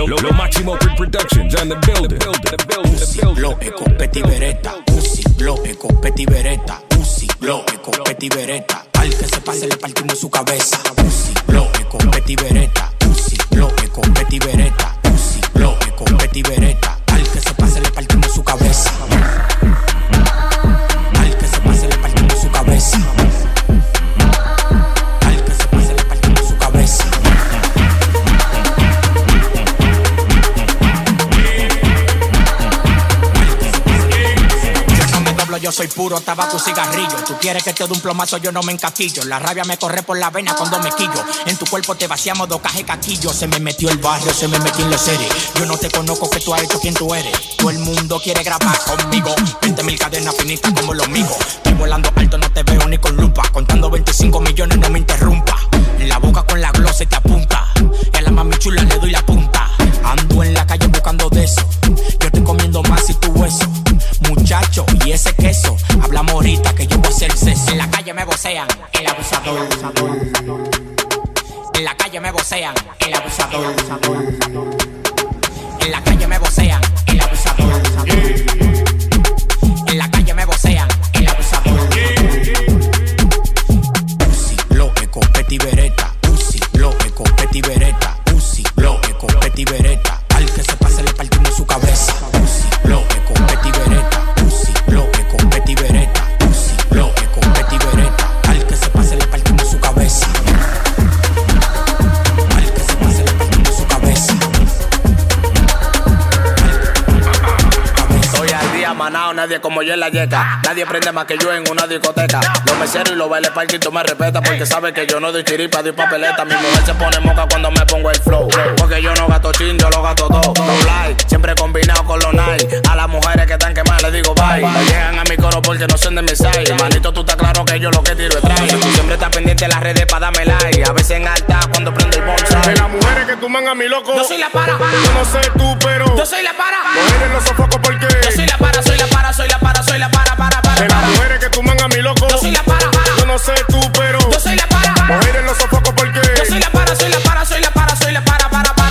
Lo máximo Productions on the building. Uzi, blow, escopeta y bereta. Uzi, blow, escopeta y bereta. Uzi, blow, escopeta y bereta. Al que se pase le partimos su cabeza. Uzi, blow, escopeta y bereta. Uzi, blow, escopeta y bereta. Uzi, blow, escopeta y bereta. Al que se pase le partimos su cabeza. Al que se pase le partimos su cabeza. Al que se pase le partimos su cabeza. Yo soy puro tabaco y cigarrillo. Tú quieres que te dé un plomazo, yo no me encaquillo. La rabia me corre por la vena cuando me quillo. En tu cuerpo te vaciamos dos cajas de caquillo. Se me metió el barrio, se me metió en los seres. Yo no te conozco, que tú has hecho quien tú eres. Todo el mundo quiere grabar conmigo. 20.000 cadenas finitas como los míos. Estoy volando alto, no te veo ni con lupa. Contando 25 millones, no me interrumpa. En la boca con la glosa y te apunta. Y a la mami chula le doy la punta. Ando en la calle buscando de eso. Yo estoy comiendo más y tu hueso. Muchacho, y ese queso. Hablamos ahorita que yo voy a hacer sexo. En la calle me vocean, el abusador. En la calle me vocean, el abusador. En la calle me vocean, el abusador. En la calle me vocean, el abusador. Uzi, blow, escopeta y bereta. Uzi, blow, escopeta y bereta. Uzi, blow, escopeta y bereta. Al que se pase le partimos su cabeza. Uzi, blow, escopeta y bereta. Uzi, blow, escopeta y bereta. Uzi, blow, escopeta y bereta. Al que se pase le partimos su cabeza. Al que se pase le partimos su cabeza. Estoy al día manao, nadie como yo en la yeca. Nadie prende más que yo en una discoteca. Los meseros y los bailes parquitos me respetan, porque saben que yo no doy chiripa, doy papeleta. Mi mujer se pone moca cuando me pongo el flow, porque yo no gasto chin, yo lo gasto todo. No like, siempre combinado con los night. A las mujeres que están quemadas les digo bye. No llegan a mi coro porque no son de mi side. Manito, tú estás claro que yo lo que tiro es try. Tú siempre estás pendiente de las redes para darme like. A veces en alta cuando prendo el bonsai. De las mujeres que tuman a mi loco, yo soy la para. Yo no sé tú, pero yo soy la para. Mujeres los sofocos porque yo soy la para, soy la para, soy la para, soy la para. De las mujeres que tuman a mi loco, yo soy la para. Yo no sé tú, pero yo soy la para. Mujeres los sofocos porque yo soy la para, soy la para, soy la para, soy la para.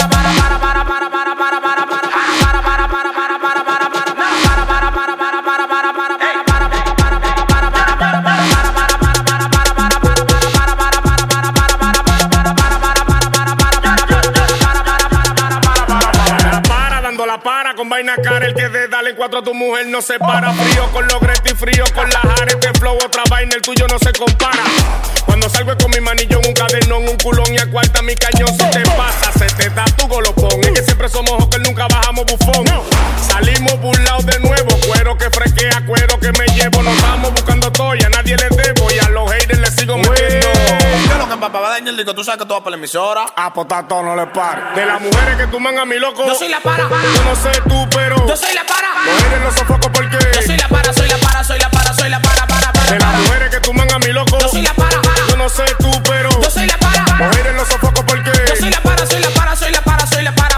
con vaina cara, el que de darle cuatro a tu mujer no se para. Frío con los Gretti, frío con las Ares. Este flow otra vaina, el tuyo no se compara. Cuando salgo es con mi manillo, un cadernón, un culón y a cuarta mi cañón. Si te pasa, se te da tu golopón. Es que siempre somos hockey, nunca bajamos bufón. Salimos burlados de nuevo, cuero que fresquea, cuero que me llevo. Nos vamos buscando toya, nadie le debo y a los haters les sigo metiendo. Yo lo que papá va a dañar el disco, tú sabes que tú vas por la emisora. Ah, pues tato, no le pares. De las mujeres que tú mangas, mi loco, yo soy la para. Yo no sé tú, pero yo soy la para. Mujeres no sofoco porque yo soy la para, soy la para, soy la para, soy la para. De las mujeres que tú mangas, mi loco, yo soy la para. Yo no sé tú, pero yo soy la para. Mujeres no sofoco porque yo soy la para, soy la para, soy la para, soy la para.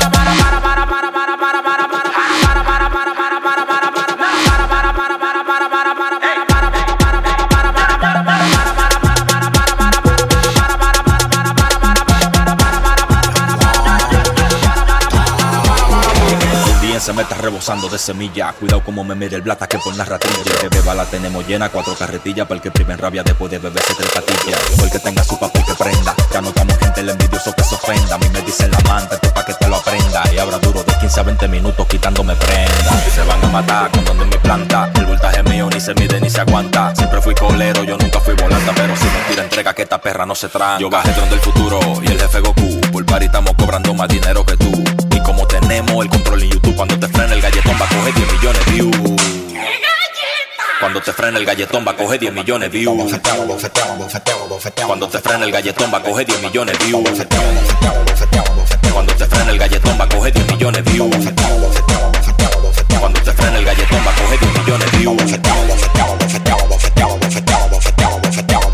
Se me está rebosando de semilla. Cuidado como me mire el blata que por la ratilla. Que beba la tenemos llena, 4 carretillas. Para el que prive en rabia después de beberse 3 patillas. O el que tenga su papel que prenda. Ya notamos gente el envidioso que se ofenda. A mí me dicen la manta, esto pa' que te lo aprenda. Y habrá duro de 15 a 20 minutos quitándome prenda. Se van a matar cuando ando en mi planta. El voltaje mío ni se mide ni se aguanta. Siempre fui colero, yo nunca fui volanta. Pero si mentira entrega que esta perra no se tranca. Yo bajé tron del futuro y el jefe Goku. Por par y estamos cobrando más dinero que tú. Y como tenemos el control en YouTube, cuando te frena el galletón va a coger 10 millones de views. Cuando te frena el galletón va a coger 10 millones de views. Cuando te frena el galletón va a coger 10 millones de views. Cuando te frena el galletón va a coger 10 millones de views. Cuando te frena el galletón va a coger 10 millones de views.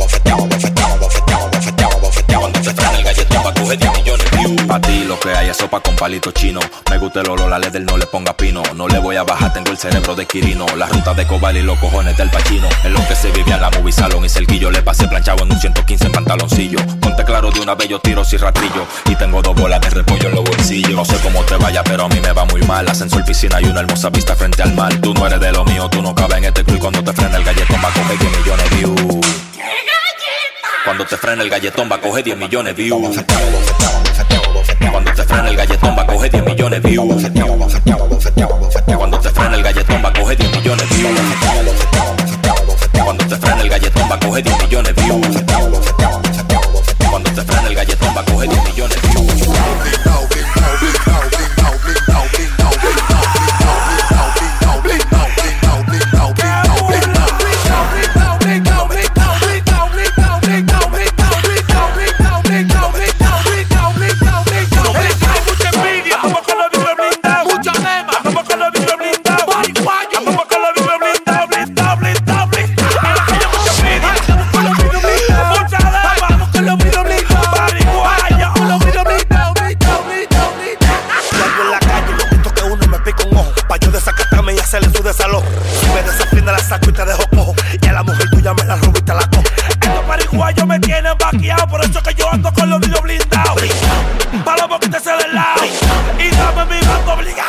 Cuando te frena el galletón va a coger 10 millones de views. Pa' ti lo que hay es sopa con palito chino. Me gusta el olor a leather, no le ponga pino. No le voy a bajar, tengo el cerebro de Quirino. La ruta de Cobal y los cojones del Pachino. En lo que se vivía en la movie salón y cerquillo. Le pasé planchado en un 115 en pantaloncillo. Ponte claro de una vez yo tiro sin rastrillo. Y tengo 2 bolas de repollo en los bolsillos. No sé cómo te vaya, pero a mí me va muy mal. Ascensor, piscina y una hermosa vista frente al mar. Tú no eres de lo mío, tú no cabes en este club. Cuando te frena el galletón va a coger 10 millones de views. Cuando te frena el galletón va a coger 10 millones de views. Cuando te frena el galletón va a coger 10 millones de views. Cuando te frena el galletón va a coger 10 millones de views. Cuando te frena el galletón va a coger 10 millones de views. Cuando te frena el galletón va a coger 10 millones de views. Por eso que yo ando con los vidrios blindados. Pa' los boquitos se del lado. Y dame mi gato obligado.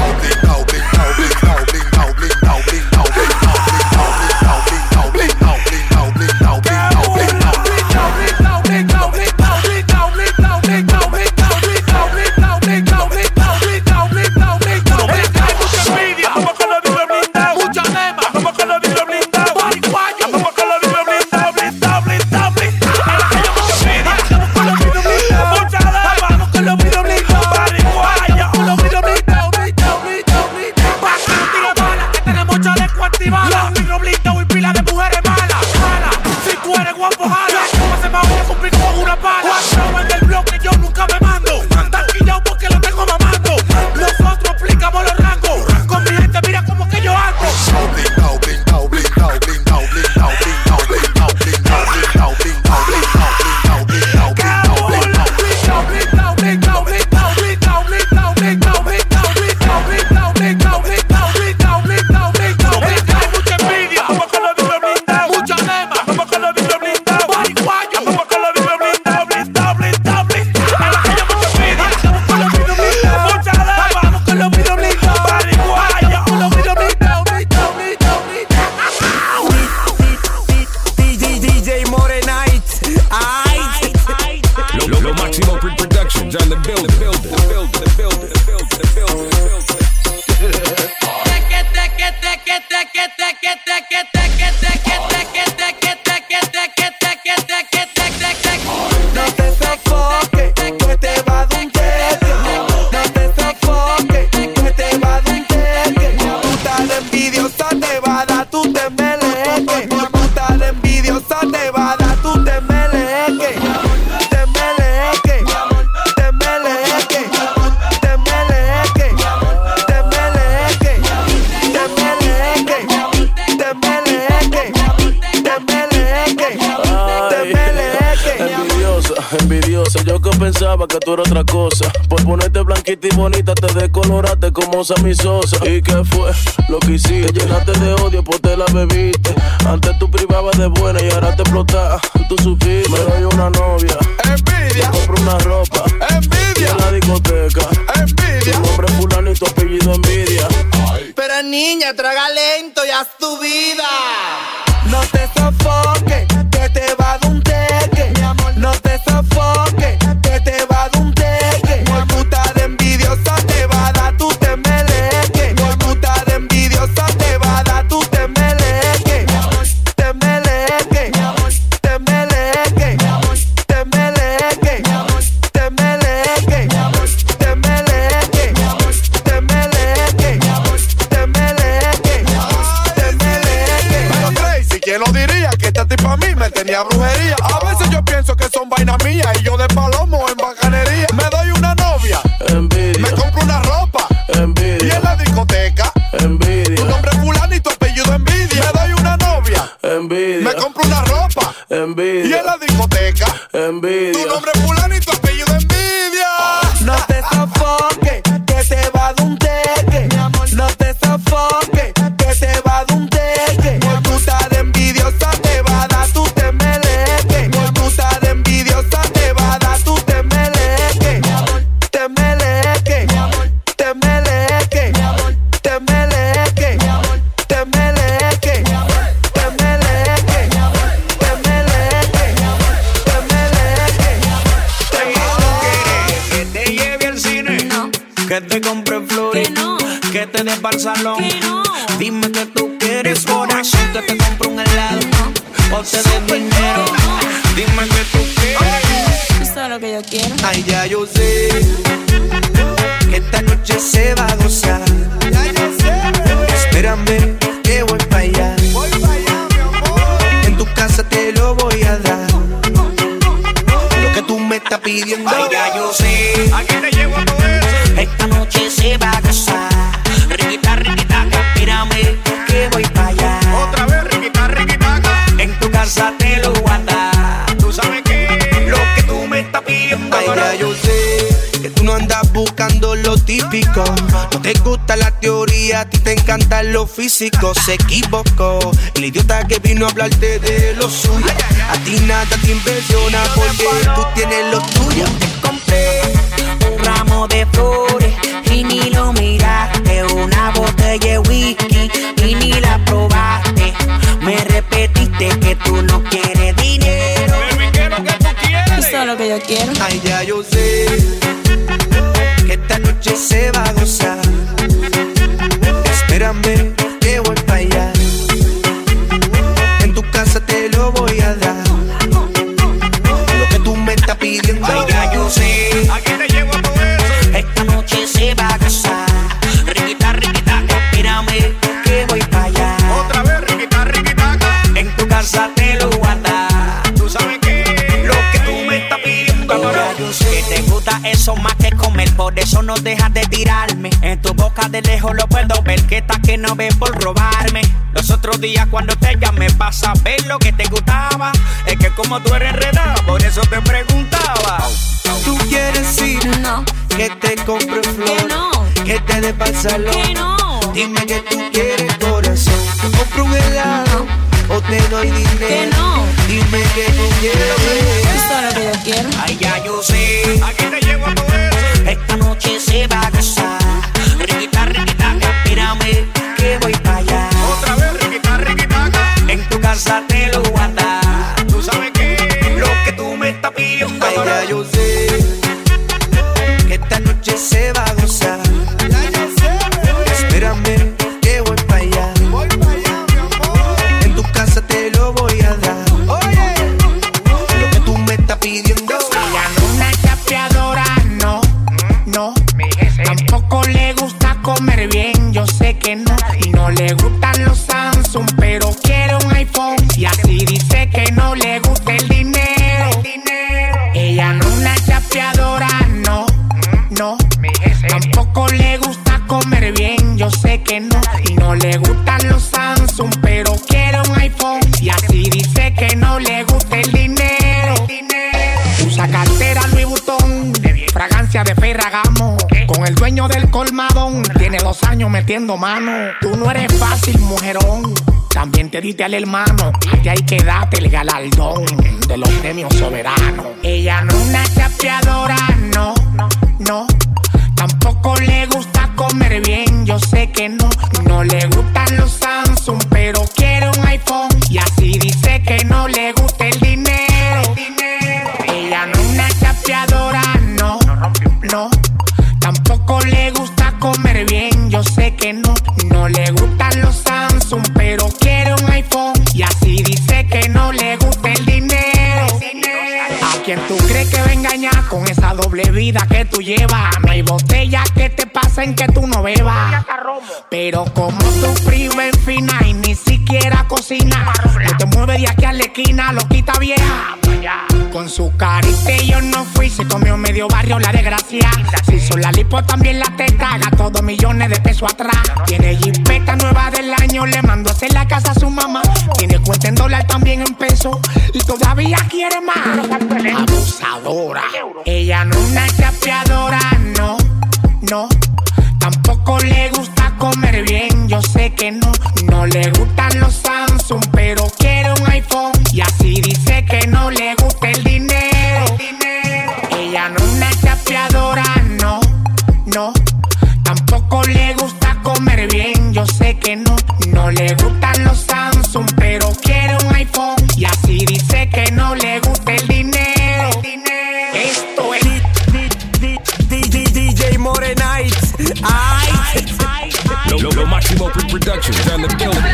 Envidiosa, yo que pensaba que tú eras otra cosa. Por ponerte blanquita y bonita te decoloraste como Sammy Sosa. ¿Y qué fue lo que hiciste? Te llenaste de odio, pues te la bebiste. Antes tú privabas de buena y ahora te explotas. Tú supiste. Me doy una novia, envidia. Me compro una ropa, envidia. En la discoteca, envidia. Tu nombre es fulano y tu apellido envidia. Pero niña, traga lento y haz tu vida. No te sofoques, que te va a dar un teque. Mi amor, no te sofoques, que te va a dar un teque. Por puta de envidiosa te va a dar tu temeleque. Por puta de envidiosa te va a dar tu temeleque. Temeleque, temeleque, temeleque, temeleque, temeleque, temeleque, temeleque. Pero Tracy, ¿quién lo diría? Que esta tipa a mí me tenía brujería. A veces yo pienso que son vainas mías y yo de palomo en bacanería. Me doy una novia, envidia. Me compro una ropa, envidia. Y en la discoteca, envidia. Tu nombre es fulano y tu apellido envidia. Me doy una novia, envidia. Me compro una ropa, envidia. Y en la discoteca, envidia. Tu nombre es fulano y tu apellido envidia. No te sofoques, que te va a dar un teque. No te sofoques, que te va a dar un teque. Por tu estar envidiosa te va a dar tu temeleque. Por tu estar envidiosa te va a dar tu temeleque. Temeleque, temeleque, temeleque, temeleque, temeleque, temeleque. Que te lleve al cine, no. Que te compre flores, que no. Que te dé pa'l salón, que no. Dime que tú quieres, corazón, que te compre un helado, no. O te dé dinero, no. Dime que tú quieres. Eso es lo que yo quiero. Ay, ya yo sé que esta noche se va a gozar. Ya yo sé. Espérame que voy pa' allá. Voy pa' allá, mi amor. En tu casa te lo voy a dar. Lo que tú me estás pidiendo. Ay, ya yo sé. Aquí te llevo a todo eso. Esta noche se va a gozar. Riquita, riquitaca, espérame que voy pa' allá. Otra vez, riquita, riquitaca. En tu casa te lo voy a dar. ¿Tú sabes qué? Lo que tú me estás pidiendo. Ay, ya yo sé que tú no andas buscando lo típico. No te gusta la teoría, a ti te encanta lo físico. Se equivocó el idiota que vino a hablarte de lo suyo. A ti nada te impresiona porque tú tienes lo tuyo. Te compré un ramo de flores y ni lo miraste. Una botella de whisky y ni la probaste. Me repetiste que tú no quieres dinero. Baby, ¿qué es lo que tú quieres? Eso es lo que yo quiero. Ay, ya yo sé que esta noche se va a gozar. Espérame que voy pa' allá. En tu casa te lo voy a dar. Lo que tú me estás pidiendo. Ay, ya yo sé. Aquí te llevo a todo eso. Esta noche se va a gozar. Riquita, riquitaca, espérame que voy pa' allá. Otra vez, riquita, riquitaca. En tu casa te lo voy a dar. ¿Tú sabes qué? Lo que tú me estás pidiendo. Ahora yo sé que te gusta eso más que comer. Por eso no dejas de tirarme. En tu boca de lejos lo puedo ver. Que estás que no ves por robarme. Los otros días cuando te llamé para saber lo que te gustaba. Es que como tú eres enredada, por eso te preguntaba. Tú quieres ir, No. que te compre flores, Que no. que te dé pa'l salón. Que no. Dime que tú quieres, corazón. Te compro un helado o te doy dinero. Que no. Dime que tú quieres. Eso es lo que yo quiero. Ay, ya yo sé. Aquí te llevo a todo eso. Esta noche se va a gozar. Riquita, riquitaca, espérame que voy pa' allá. Otra vez, riquita, riquitaca. En tu casa te lo voy a dar. ¿Tú sabes qué? Lo que tú me estás pidiendo. Ay, ya yo sé que esta noche se va a gozar. Espérame que voy pa' allá. En tu casa te lo voy a dar. Lo que tú me estás pidiendo. Ella no es una chapeadora, no, no. Tampoco le gusta comer bien, yo sé que no. Y no le gustan los Samsung, pero quiere un iPhone. Y así dice que no le gusta el dinero. Ella no es una chapeadora, no, no. Tampoco le gusta comer bien, yo sé que no. Y no le gustan los Samsung, pero quiere un iPhone. Y así dice que no le gusta el dinero. Usa cartera Louis Vuitton, fragancia de Ferragamo. Con el dueño del colmadón, tiene 2 años metiendo mano. Tú no eres fácil, mujerón. También te diste al hermano. A ti hay que darte el galardón de los premios soberanos. Ella no es una chapeadora, no, no. Tampoco le gusta comer bien, yo sé que no. No le gustan los Samsung, pero quiere un iPhone. Y así dice que no le gusta el dinero. Ella no es una chapeadora, no, no. Tampoco le gusta comer bien, yo sé que no. No le gustan los Samsung, pero quiere un iPhone. Y así dice que no le gusta el dinero. ¿A quién tú crees que va a engañar con esa doble vida que tú llevas? No hay botella que te pasen que tú no bebas. Pero como tú frío en fina y ni siquiera cocina, no te mueves de aquí a la esquina, lo quita vieja. Con su carita yo no fui, se comió medio barrio la desgracia. Si son la lipo también la teta, gastó 2 millones de pesos atrás. Tiene jipeta nueva del año, le mandó a hacer la casa a su mamá. Tiene cuenta en dólar también en peso y todavía quiere más. Abusadora. Ella no es una chapeadora, no, no. Tampoco le gusta comer bien, yo sé que no. No le gustan los Samsung, pero quiere un iPhone. Y así dice que no le gusta el dinero. Ella no es una chapeadora, no, no. Tampoco le gusta comer bien, yo sé que no. No le gustan los Samsung, pero quiere un iPhone. Y así dice que no le gusta el dinero. Esto es DJ Morenites. Lo máximo Productions on the building.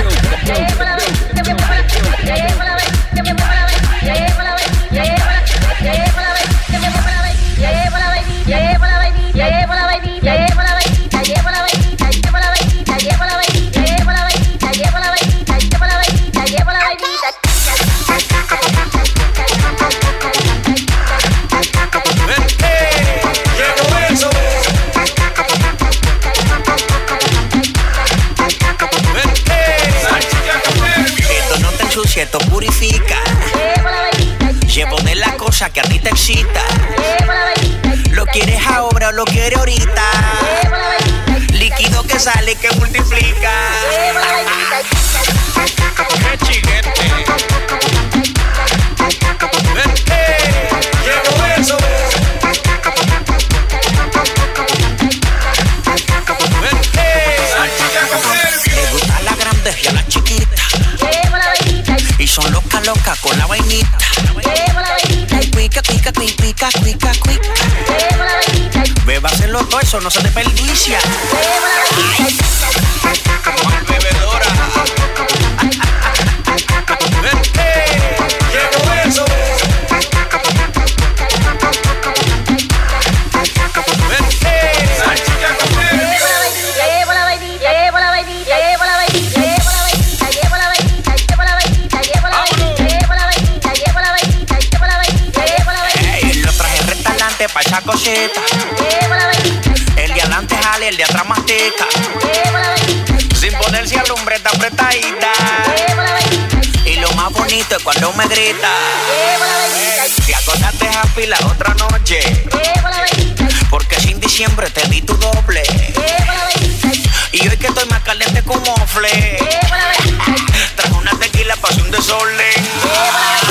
Esto purifica. Llevo de la cosa que a ti te excita. Lo quieres ahora o lo quieres ahorita. Líquido que sale que multiplica. ¡Qué chiquete! Llevo eso. Le gusta la grande y a la chiquita. Y son loca con la vainita. Cuica, cuica, cuica, cuica, cuica. Bébaselo todo, eso no se desperdicia. Más bebedora. Llevo eso. Pa' esa coseta. El de adelante jale, el de atrás mastica. Sin ponerse alumbre, está apretadita. Y lo más bonito es cuando me grita. Te acordaste happy la otra noche. Porque sin diciembre te di tu doble. Y hoy que estoy más caliente como mofle. Trajo una tequila para hacer un desorden.